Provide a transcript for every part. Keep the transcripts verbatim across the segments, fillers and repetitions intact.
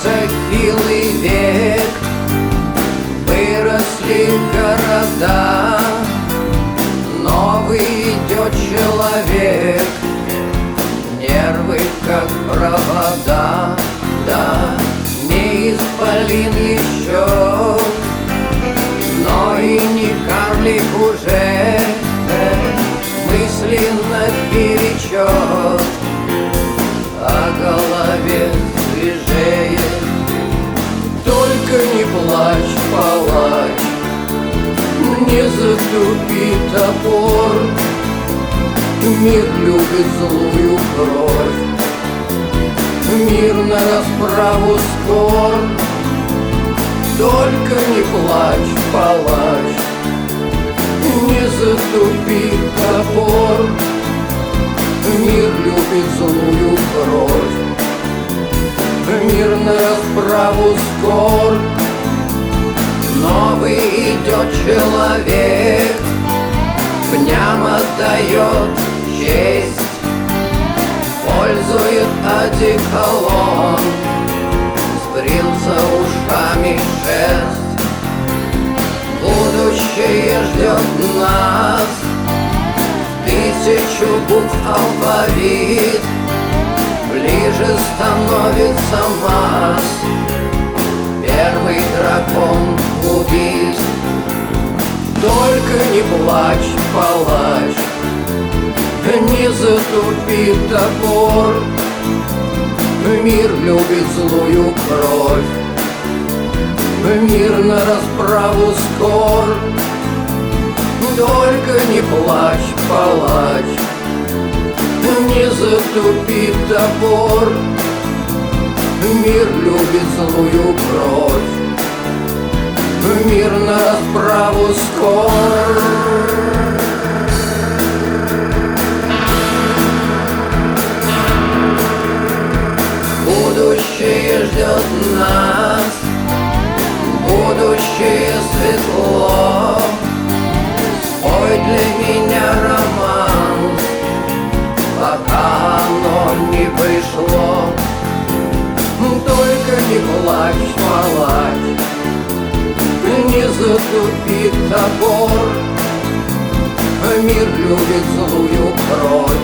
хилый век, выросли города, новый идет человек, нервы как провода, да, не исполин еще, но и не карлик уже, мысли наперечет, а голове свежее. Только не плачь, палач, не затупи топор, мир любит злую кровь, мир на расправу скор. Только не плачь, палач, не затупи топор, мир любит злую кровь, мир на расправу скор. Новый идет человек, дням отдает честь, пользует одеколон, сбрился ушами шерсть. Будущее ждет нас, тысячу букв алфавит, ближе становится масс, первый дракон убит. Только не плачь, палач, не затупи топор, мир любит злую кровь, мир на расправу скор. Только не плачь, палач, не затупи топор, мир любит злую кровь, мир на расправу скор. Будущее ждет нас, будущее светло. Спой для меня роман, пока оно не пришло. Только не плачь, палач, не затупи топор, мир любит злую кровь,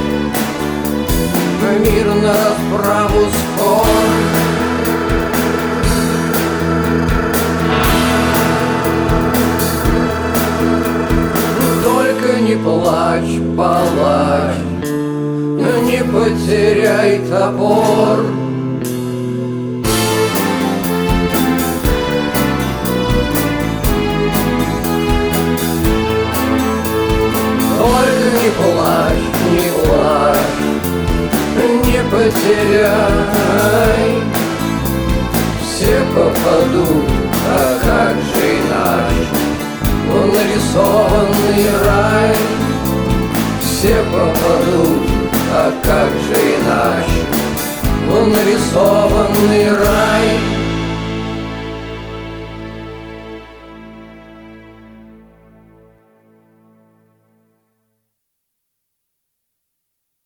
мир на расправу скор. Только не плачь, палач, не потеряй топор. Только не плачь, не плачь, не потеряй. Все попадут, а как же иначе, в нарисованный рай. Все попадут, а как же иначе, в нарисованный рай.